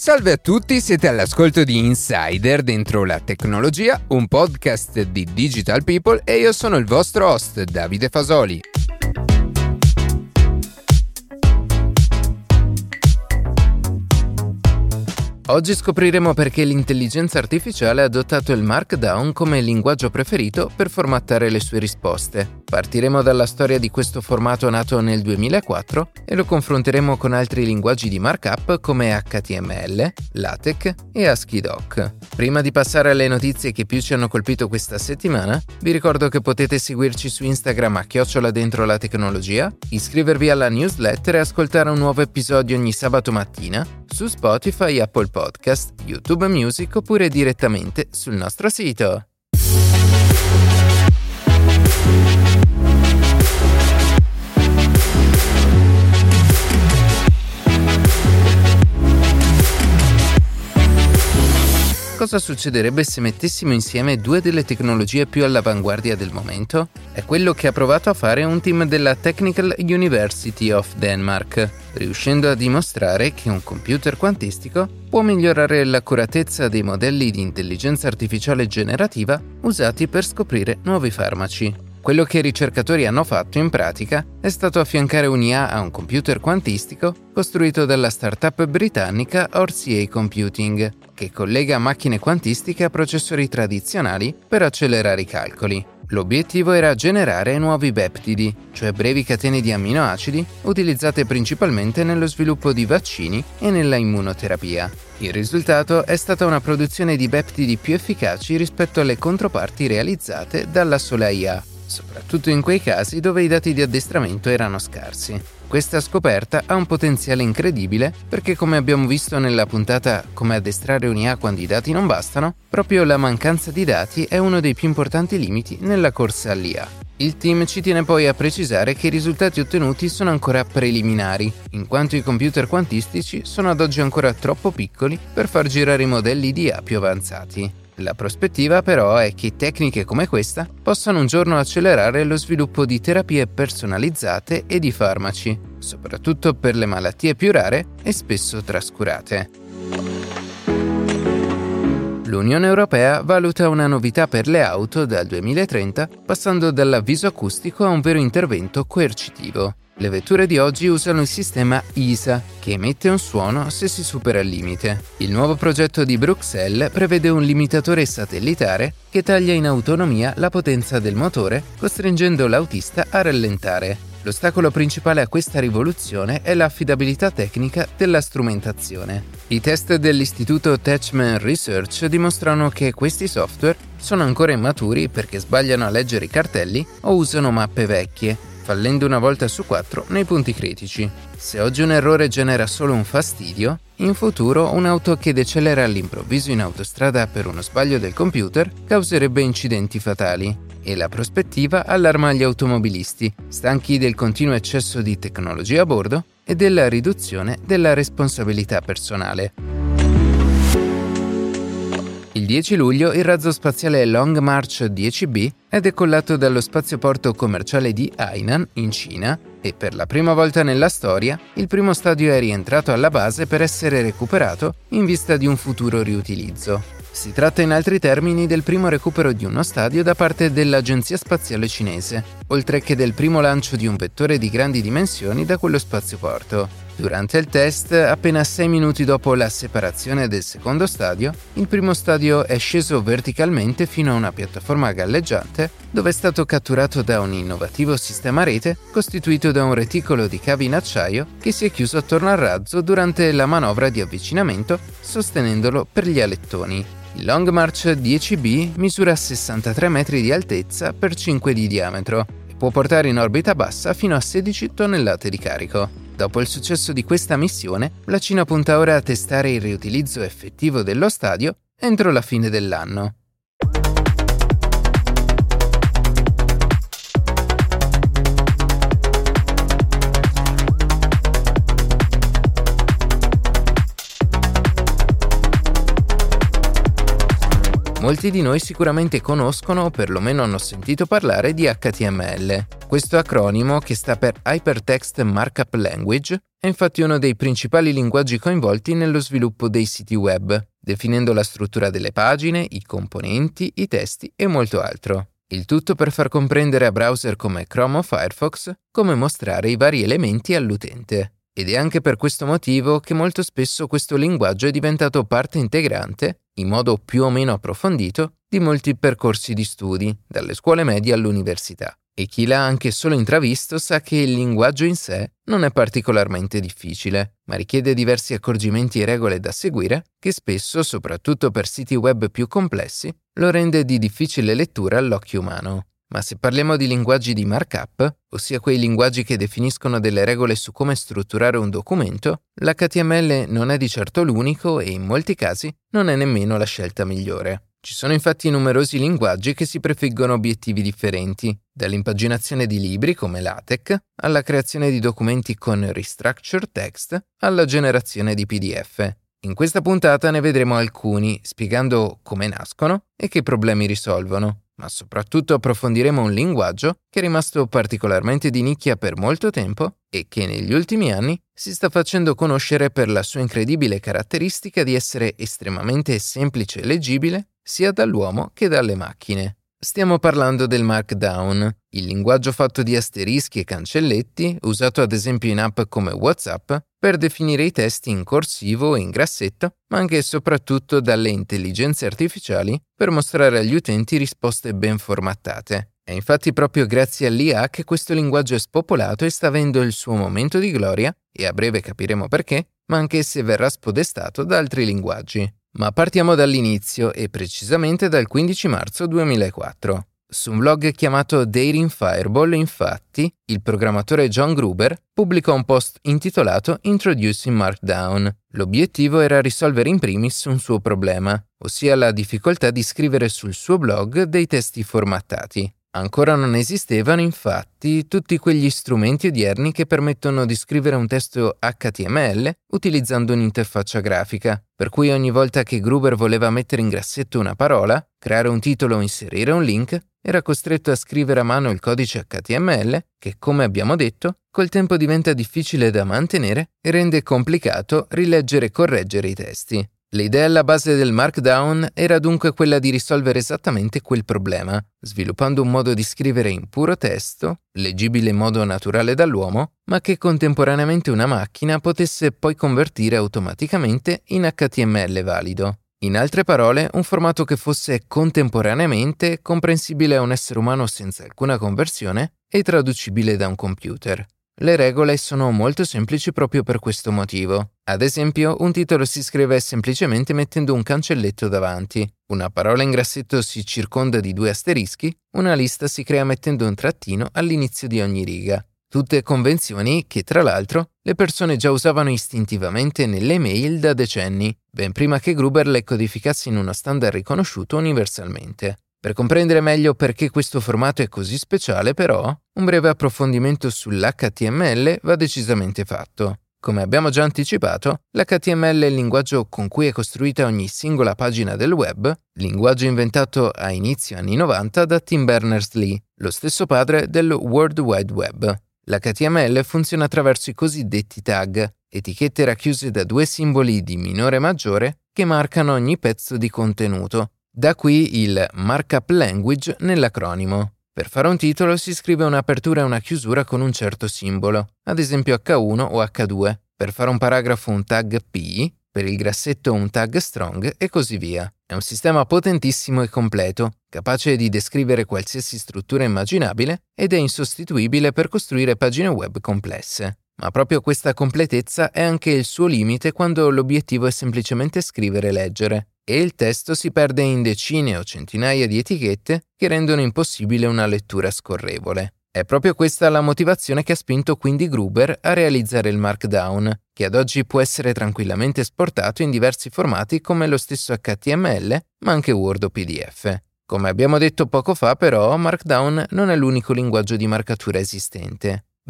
Salve a tutti, siete all'ascolto di Insider dentro la tecnologia, un podcast di Digital People e io sono il vostro host, Davide Fasoli. Oggi scopriremo perché l'intelligenza artificiale ha adottato il Markdown come linguaggio preferito per formattare le sue risposte. Partiremo dalla storia di questo formato nato nel 2004 e lo confronteremo con altri linguaggi di markup come HTML, LaTeX e ASCII-Doc. Prima di passare alle notizie che più ci hanno colpito questa settimana, vi ricordo che potete seguirci su Instagram a @DentroLaTecnologia, iscrivervi alla newsletter e ascoltare un nuovo episodio ogni sabato mattina su Spotify, Apple Podcast, YouTube Music oppure direttamente sul nostro sito. Cosa succederebbe se mettessimo insieme due delle tecnologie più all'avanguardia del momento? È quello che ha provato a fare un team della Technical University of Denmark, riuscendo a dimostrare che un computer quantistico può migliorare l'accuratezza dei modelli di intelligenza artificiale generativa usati per scoprire nuovi farmaci. Quello che i ricercatori hanno fatto in pratica è stato affiancare un'IA a un computer quantistico costruito dalla startup britannica RCA Computing, che collega macchine quantistiche a processori tradizionali per accelerare i calcoli. L'obiettivo era generare nuovi peptidi, cioè brevi catene di amminoacidi utilizzate principalmente nello sviluppo di vaccini e nella immunoterapia. Il risultato è stata una produzione di peptidi più efficaci rispetto alle controparti realizzate dalla sola IA, soprattutto in quei casi dove i dati di addestramento erano scarsi. Questa scoperta ha un potenziale incredibile perché, come abbiamo visto nella puntata Come addestrare un'IA quando i dati non bastano, proprio la mancanza di dati è uno dei più importanti limiti nella corsa all'IA. Il team ci tiene poi a precisare che i risultati ottenuti sono ancora preliminari, in quanto i computer quantistici sono ad oggi ancora troppo piccoli per far girare i modelli di IA più avanzati. La prospettiva però è che tecniche come questa possano un giorno accelerare lo sviluppo di terapie personalizzate e di farmaci, soprattutto per le malattie più rare e spesso trascurate. L'Unione Europea valuta una novità per le auto dal 2030, passando dall'avviso acustico a un vero intervento coercitivo. Le vetture di oggi usano il sistema ISA, che emette un suono se si supera il limite. Il nuovo progetto di Bruxelles prevede un limitatore satellitare che taglia in autonomia la potenza del motore, costringendo l'autista a rallentare. L'ostacolo principale a questa rivoluzione è l'affidabilità tecnica della strumentazione. I test dell'istituto Techman Research dimostrano che questi software sono ancora immaturi perché sbagliano a leggere i cartelli o usano mappe vecchie, fallendo una volta su 4 nei punti critici. Se oggi un errore genera solo un fastidio, in futuro un'auto che decelera all'improvviso in autostrada per uno sbaglio del computer causerebbe incidenti fatali. E la prospettiva allarma gli automobilisti, stanchi del continuo eccesso di tecnologia a bordo e della riduzione della responsabilità personale. Il 10 luglio il razzo spaziale Long March 10B è decollato dallo spazioporto commerciale di Hainan in Cina e per la prima volta nella storia il primo stadio è rientrato alla base per essere recuperato in vista di un futuro riutilizzo. Si tratta in altri termini del primo recupero di uno stadio da parte dell'Agenzia Spaziale Cinese, oltre che del primo lancio di un vettore di grandi dimensioni da quello spazioporto. Durante il test, appena 6 minuti dopo la separazione del secondo stadio, il primo stadio è sceso verticalmente fino a una piattaforma galleggiante dove è stato catturato da un innovativo sistema rete costituito da un reticolo di cavi in acciaio che si è chiuso attorno al razzo durante la manovra di avvicinamento, sostenendolo per gli alettoni. Il Long March 10B misura 63 metri di altezza per 5 di diametro e può portare in orbita bassa fino a 16 tonnellate di carico. Dopo il successo di questa missione, la Cina punta ora a testare il riutilizzo effettivo dello stadio entro la fine dell'anno. Molti di noi sicuramente conoscono o perlomeno hanno sentito parlare di HTML. Questo acronimo, che sta per Hypertext Markup Language, è infatti uno dei principali linguaggi coinvolti nello sviluppo dei siti web, definendo la struttura delle pagine, i componenti, i testi e molto altro. Il tutto per far comprendere a browser come Chrome o Firefox come mostrare i vari elementi all'utente. Ed è anche per questo motivo che molto spesso questo linguaggio è diventato parte integrante, in modo più o meno approfondito, di molti percorsi di studi, dalle scuole medie all'università. E chi l'ha anche solo intravisto sa che il linguaggio in sé non è particolarmente difficile, ma richiede diversi accorgimenti e regole da seguire che spesso, soprattutto per siti web più complessi, lo rende di difficile lettura all'occhio umano. Ma se parliamo di linguaggi di markup, ossia quei linguaggi che definiscono delle regole su come strutturare un documento, l'HTML non è di certo l'unico e in molti casi non è nemmeno la scelta migliore. Ci sono infatti numerosi linguaggi che si prefiggono obiettivi differenti, dall'impaginazione di libri come LaTeX, alla creazione di documenti con restructured text, alla generazione di PDF. In questa puntata ne vedremo alcuni, spiegando come nascono e che problemi risolvono, ma soprattutto approfondiremo un linguaggio che è rimasto particolarmente di nicchia per molto tempo e che negli ultimi anni si sta facendo conoscere per la sua incredibile caratteristica di essere estremamente semplice e leggibile sia dall'uomo che dalle macchine. Stiamo parlando del Markdown, il linguaggio fatto di asterischi e cancelletti, usato ad esempio in app come WhatsApp, per definire i testi in corsivo e in grassetto, ma anche e soprattutto dalle intelligenze artificiali per mostrare agli utenti risposte ben formattate. È infatti proprio grazie all'IA che questo linguaggio è spopolato e sta avendo il suo momento di gloria, e a breve capiremo perché, ma anche se verrà spodestato da altri linguaggi. Ma partiamo dall'inizio e precisamente dal 15 marzo 2004. Su un blog chiamato Daring Fireball, infatti, il programmatore John Gruber pubblicò un post intitolato Introducing Markdown. L'obiettivo era risolvere in primis un suo problema, ossia la difficoltà di scrivere sul suo blog dei testi formattati. Ancora non esistevano, infatti, tutti quegli strumenti odierni che permettono di scrivere un testo HTML utilizzando un'interfaccia grafica, per cui ogni volta che Gruber voleva mettere in grassetto una parola, creare un titolo o inserire un link, era costretto a scrivere a mano il codice HTML che, come abbiamo detto, col tempo diventa difficile da mantenere e rende complicato rileggere e correggere i testi. L'idea alla base del Markdown era dunque quella di risolvere esattamente quel problema, sviluppando un modo di scrivere in puro testo, leggibile in modo naturale dall'uomo, ma che contemporaneamente una macchina potesse poi convertire automaticamente in HTML valido. In altre parole, un formato che fosse contemporaneamente comprensibile a un essere umano senza alcuna conversione e traducibile da un computer. Le regole sono molto semplici proprio per questo motivo. Ad esempio, un titolo si scrive semplicemente mettendo un cancelletto davanti, una parola in grassetto si circonda di 2 asterischi, una lista si crea mettendo un trattino all'inizio di ogni riga. Tutte convenzioni che, tra l'altro, le persone già usavano istintivamente nelle mail da decenni, ben prima che Gruber le codificasse in uno standard riconosciuto universalmente. Per comprendere meglio perché questo formato è così speciale, però, un breve approfondimento sull'HTML va decisamente fatto. Come abbiamo già anticipato, l'HTML è il linguaggio con cui è costruita ogni singola pagina del web, linguaggio inventato a inizio anni 90 da Tim Berners-Lee, lo stesso padre del World Wide Web. L'HTML funziona attraverso i cosiddetti tag, etichette racchiuse da 2 simboli di minore e maggiore che marcano ogni pezzo di contenuto. Da qui il markup language nell'acronimo. Per fare un titolo si scrive un'apertura e una chiusura con un certo simbolo, ad esempio H1 o H2, per fare un paragrafo un tag P, per il grassetto un tag strong e così via. È un sistema potentissimo e completo, capace di descrivere qualsiasi struttura immaginabile ed è insostituibile per costruire pagine web complesse. Ma proprio questa completezza è anche il suo limite quando l'obiettivo è semplicemente scrivere e leggere, e il testo si perde in decine o centinaia di etichette che rendono impossibile una lettura scorrevole. È proprio questa la motivazione che ha spinto quindi Gruber a realizzare il Markdown, che ad oggi può essere tranquillamente esportato in diversi formati come lo stesso HTML, ma anche Word o PDF. Come abbiamo detto poco fa, però, Markdown non è l'unico linguaggio di marcatura esistente.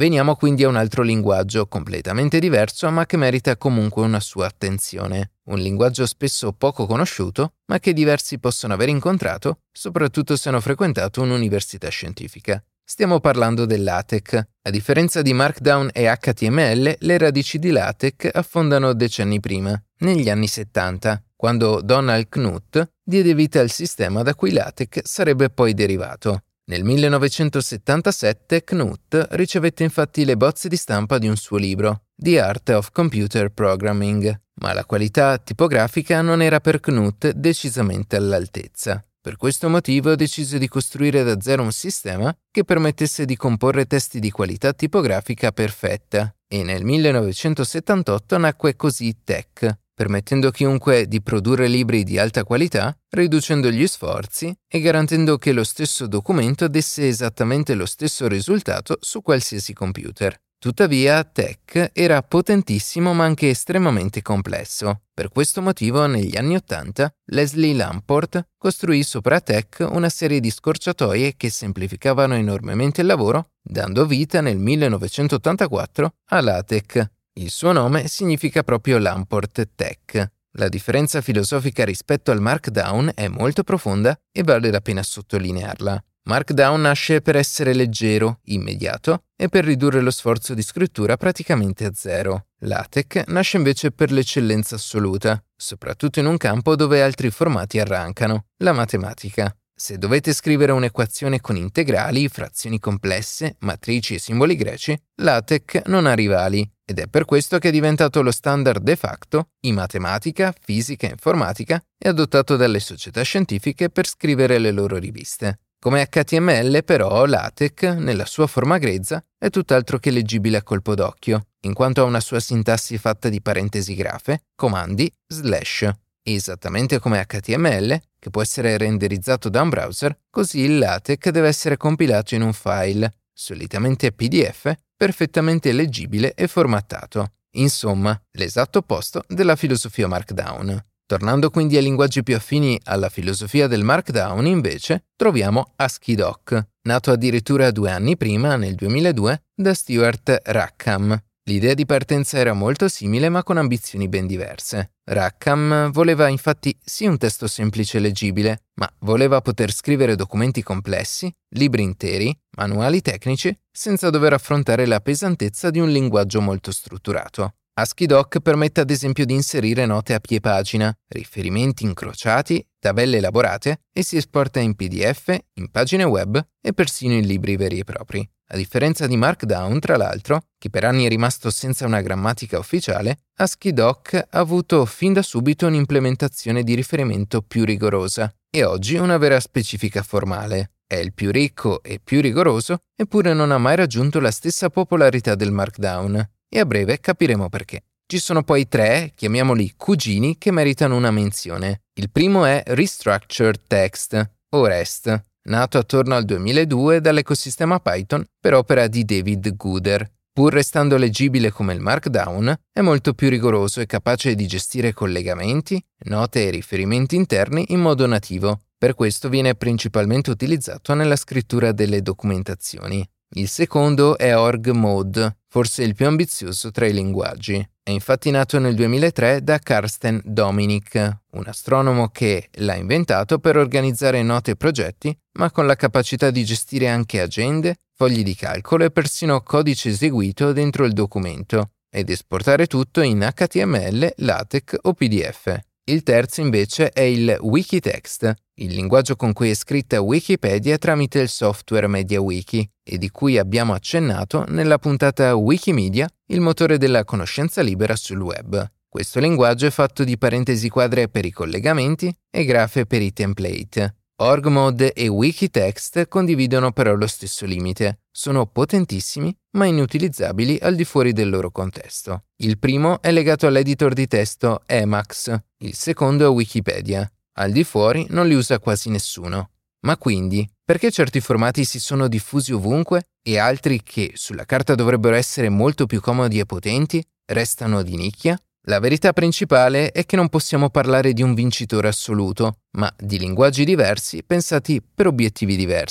Veniamo quindi a un altro linguaggio completamente diverso, ma che merita comunque una sua attenzione. Un linguaggio spesso poco conosciuto, ma che diversi possono aver incontrato, soprattutto se hanno frequentato un'università scientifica. Stiamo parlando dell'LaTeX. A differenza di Markdown e HTML, le radici di LaTeX affondano decenni prima, negli anni 70, quando Donald Knuth diede vita al sistema da cui LaTeX sarebbe poi derivato. Nel 1977 Knuth ricevette infatti le bozze di stampa di un suo libro, The Art of Computer Programming, ma la qualità tipografica non era per Knuth decisamente all'altezza. Per questo motivo decise di costruire da zero un sistema che permettesse di comporre testi di qualità tipografica perfetta, e nel 1978 nacque così TeX, permettendo a chiunque di produrre libri di alta qualità, riducendo gli sforzi e garantendo che lo stesso documento desse esattamente lo stesso risultato su qualsiasi computer. Tuttavia, TeX era potentissimo ma anche estremamente complesso. Per questo motivo, negli anni '80, Leslie Lamport costruì sopra TeX una serie di scorciatoie che semplificavano enormemente il lavoro, dando vita nel 1984 a LaTeX. Il suo nome significa proprio Lamport TeX. La differenza filosofica rispetto al Markdown è molto profonda e vale la pena sottolinearla. Markdown nasce per essere leggero, immediato e per ridurre lo sforzo di scrittura praticamente a zero. LaTeX nasce invece per l'eccellenza assoluta, soprattutto in un campo dove altri formati arrancano, la matematica. Se dovete scrivere un'equazione con integrali, frazioni complesse, matrici e simboli greci, LaTeX non ha rivali, ed è per questo che è diventato lo standard de facto in matematica, fisica e informatica e adottato dalle società scientifiche per scrivere le loro riviste. Come HTML, però, LaTeX, nella sua forma grezza, è tutt'altro che leggibile a colpo d'occhio, in quanto ha una sua sintassi fatta di parentesi grafe, comandi, slash. Esattamente come HTML, che può essere renderizzato da un browser, così il LaTeX deve essere compilato in un file, solitamente PDF, perfettamente leggibile e formattato. Insomma, l'esatto opposto della filosofia Markdown. Tornando quindi ai linguaggi più affini alla filosofia del Markdown, invece, troviamo AsciiDoc, nato addirittura 2 anni prima, nel 2002, da Stuart Rackham. L'idea di partenza era molto simile ma con ambizioni ben diverse. Rackham voleva infatti sì un testo semplice e leggibile, ma voleva poter scrivere documenti complessi, libri interi, manuali tecnici, senza dover affrontare la pesantezza di un linguaggio molto strutturato. AsciiDoc permette ad esempio di inserire note a piè pagina, riferimenti incrociati, tabelle elaborate e si esporta in PDF, in pagine web e persino in libri veri e propri. A differenza di Markdown, tra l'altro, che per anni è rimasto senza una grammatica ufficiale, AsciiDoc ha avuto fin da subito un'implementazione di riferimento più rigorosa e oggi una vera specifica formale. È il più ricco e più rigoroso, eppure non ha mai raggiunto la stessa popolarità del Markdown. E a breve capiremo perché. Ci sono poi 3, chiamiamoli cugini, che meritano una menzione. Il primo è Restructured Text, o REST, nato attorno al 2002 dall'ecosistema Python per opera di David Gooder. Pur restando leggibile come il Markdown, è molto più rigoroso e capace di gestire collegamenti, note e riferimenti interni in modo nativo. Per questo viene principalmente utilizzato nella scrittura delle documentazioni. Il secondo è OrgMod, forse il più ambizioso tra i linguaggi. È infatti nato nel 2003 da Carsten Dominic, un astronomo che l'ha inventato per organizzare note e progetti, ma con la capacità di gestire anche agende, fogli di calcolo e persino codice eseguito dentro il documento, ed esportare tutto in HTML, LaTeX o PDF. Il terzo invece è il Wikitext, il linguaggio con cui è scritta Wikipedia tramite il software MediaWiki e di cui abbiamo accennato nella puntata Wikimedia, il motore della conoscenza libera sul web. Questo linguaggio è fatto di parentesi quadre per i collegamenti e grafe per i template. OrgMod e Wikitext condividono però lo stesso limite. Sono potentissimi, ma inutilizzabili al di fuori del loro contesto. Il primo è legato all'editor di testo Emacs, il secondo è Wikipedia. Al di fuori non li usa quasi nessuno. Ma quindi, perché certi formati si sono diffusi ovunque e altri che sulla carta dovrebbero essere molto più comodi e potenti restano di nicchia? La verità principale è che non possiamo parlare di un vincitore assoluto, ma di linguaggi diversi pensati per obiettivi diversi.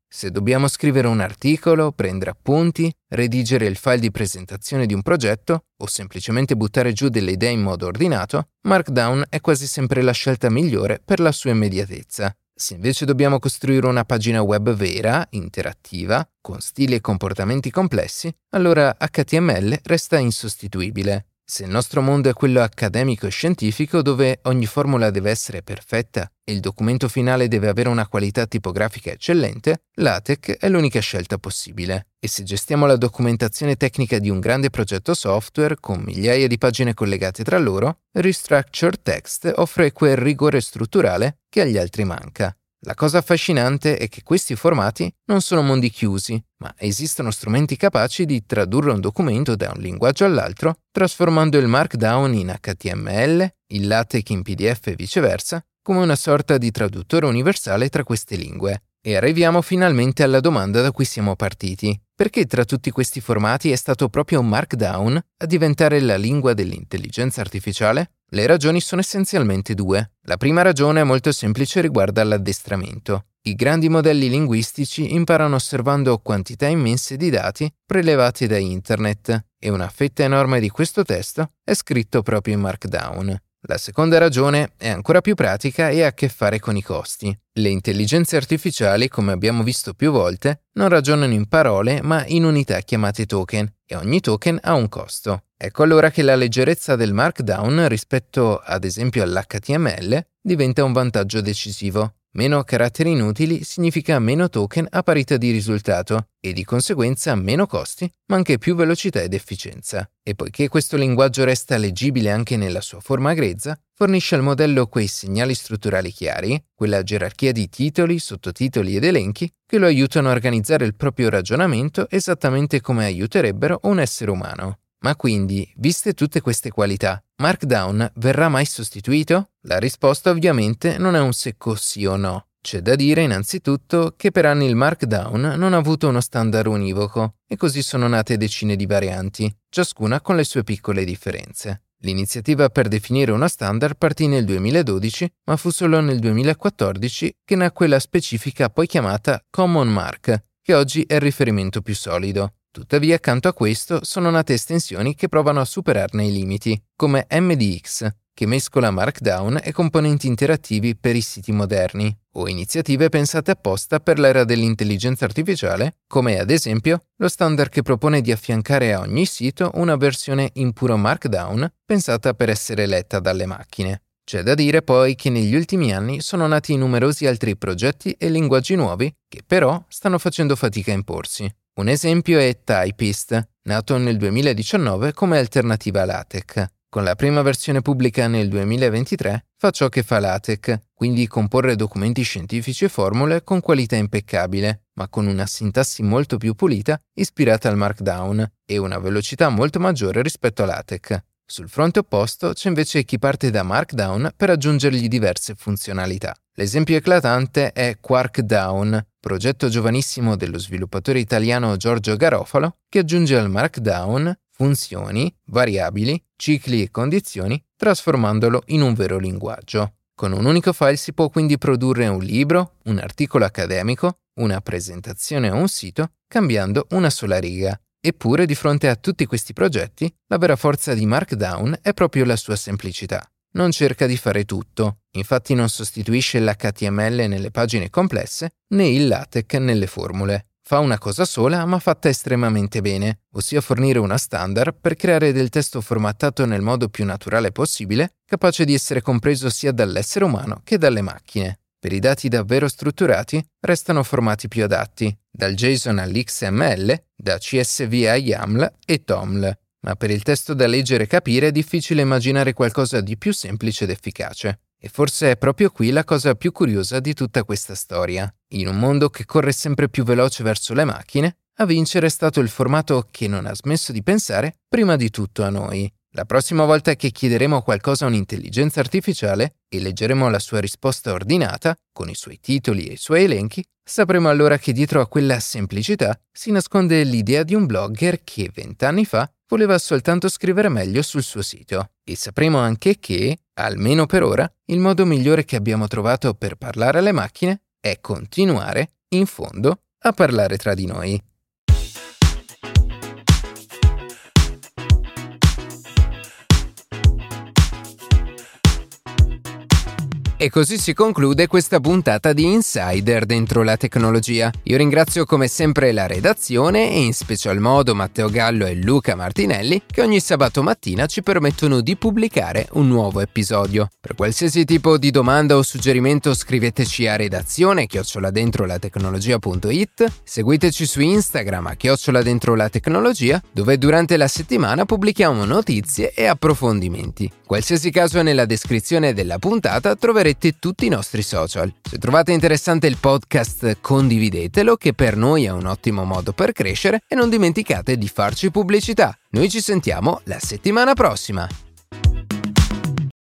Se dobbiamo scrivere un articolo, prendere appunti, redigere il file di presentazione di un progetto o semplicemente buttare giù delle idee in modo ordinato, Markdown è quasi sempre la scelta migliore per la sua immediatezza. Se invece dobbiamo costruire una pagina web vera, interattiva, con stili e comportamenti complessi, allora HTML resta insostituibile. Se il nostro mondo è quello accademico e scientifico, dove ogni formula deve essere perfetta e il documento finale deve avere una qualità tipografica eccellente, LaTeX è l'unica scelta possibile. E se gestiamo la documentazione tecnica di un grande progetto software con migliaia di pagine collegate tra loro, Restructured Text offre quel rigore strutturale che agli altri manca. La cosa affascinante è che questi formati non sono mondi chiusi, ma esistono strumenti capaci di tradurre un documento da un linguaggio all'altro, trasformando il Markdown in HTML, il LaTeX in PDF e viceversa, come una sorta di traduttore universale tra queste lingue. E arriviamo finalmente alla domanda da cui siamo partiti. Perché tra tutti questi formati è stato proprio Markdown a diventare la lingua dell'intelligenza artificiale? Le ragioni sono essenzialmente due. La prima ragione è molto semplice e riguarda l'addestramento. I grandi modelli linguistici imparano osservando quantità immense di dati prelevati da Internet e una fetta enorme di questo testo è scritto proprio in Markdown. La seconda ragione è ancora più pratica e ha a che fare con i costi. Le intelligenze artificiali, come abbiamo visto più volte, non ragionano in parole ma in unità chiamate token e ogni token ha un costo. Ecco allora che la leggerezza del Markdown rispetto ad esempio all'HTML diventa un vantaggio decisivo. Meno caratteri inutili significa meno token a parità di risultato e di conseguenza meno costi, ma anche più velocità ed efficienza. E poiché questo linguaggio resta leggibile anche nella sua forma grezza, fornisce al modello quei segnali strutturali chiari, quella gerarchia di titoli, sottotitoli ed elenchi che lo aiutano a organizzare il proprio ragionamento esattamente come aiuterebbero un essere umano. Ma quindi, viste tutte queste qualità, Markdown verrà mai sostituito? La risposta ovviamente non è un secco sì o no. C'è da dire innanzitutto che per anni il Markdown non ha avuto uno standard univoco e così sono nate decine di varianti, ciascuna con le sue piccole differenze. L'iniziativa per definire uno standard partì nel 2012, ma fu solo nel 2014 che nacque la specifica poi chiamata Common Mark, che oggi è il riferimento più solido. Tuttavia, accanto a questo, sono nate estensioni che provano a superarne i limiti, come MDX, che mescola Markdown e componenti interattivi per i siti moderni, o iniziative pensate apposta per l'era dell'intelligenza artificiale, come ad esempio lo standard che propone di affiancare a ogni sito una versione in puro Markdown pensata per essere letta dalle macchine. C'è da dire poi che negli ultimi anni sono nati numerosi altri progetti e linguaggi nuovi che però stanno facendo fatica a imporsi. Un esempio è Typist, nato nel 2019 come alternativa a LaTeX. Con la prima versione pubblica nel 2023 fa ciò che fa LaTeX, quindi comporre documenti scientifici e formule con qualità impeccabile, ma con una sintassi molto più pulita ispirata al Markdown e una velocità molto maggiore rispetto a LaTeX. Sul fronte opposto c'è invece chi parte da Markdown per aggiungergli diverse funzionalità. L'esempio eclatante è Quarkdown, progetto giovanissimo dello sviluppatore italiano Giorgio Garofalo, che aggiunge al Markdown funzioni, variabili, cicli e condizioni, trasformandolo in un vero linguaggio. Con un unico file si può quindi produrre un libro, un articolo accademico, una presentazione o un sito, cambiando una sola riga. Eppure, di fronte a tutti questi progetti, la vera forza di Markdown è proprio la sua semplicità. Non cerca di fare tutto, infatti non sostituisce l'HTML nelle pagine complesse né il LaTeX nelle formule. Fa una cosa sola ma fatta estremamente bene, ossia fornire una standard per creare del testo formattato nel modo più naturale possibile, capace di essere compreso sia dall'essere umano che dalle macchine. Per i dati davvero strutturati restano formati più adatti, dal JSON all'XML, da CSV a YAML e TOML. Ma per il testo da leggere e capire è difficile immaginare qualcosa di più semplice ed efficace. E forse è proprio qui la cosa più curiosa di tutta questa storia. In un mondo che corre sempre più veloce verso le macchine, a vincere è stato il formato che non ha smesso di pensare prima di tutto a noi. La prossima volta che chiederemo qualcosa a un'intelligenza artificiale e leggeremo la sua risposta ordinata, con i suoi titoli e i suoi elenchi, sapremo allora che dietro a quella semplicità si nasconde l'idea di un blogger che 20 anni fa voleva soltanto scrivere meglio sul suo sito. E sapremo anche che, almeno per ora, il modo migliore che abbiamo trovato per parlare alle macchine è continuare, in fondo, a parlare tra di noi. E così si conclude questa puntata di Insider dentro la tecnologia. Io ringrazio come sempre la redazione e in special modo Matteo Gallo e Luca Martinelli che ogni sabato mattina ci permettono di pubblicare un nuovo episodio. Per qualsiasi tipo di domanda o suggerimento scriveteci a redazione@dentrolatecnologia.it, seguiteci su Instagram @dentrolatecnologia, dove durante la settimana pubblichiamo notizie e approfondimenti. Qualsiasi caso nella descrizione della puntata troverete tutti i nostri social. Se trovate interessante il podcast, condividetelo, che per noi è un ottimo modo per crescere, e non dimenticate di farci pubblicità. Noi ci sentiamo la settimana prossima.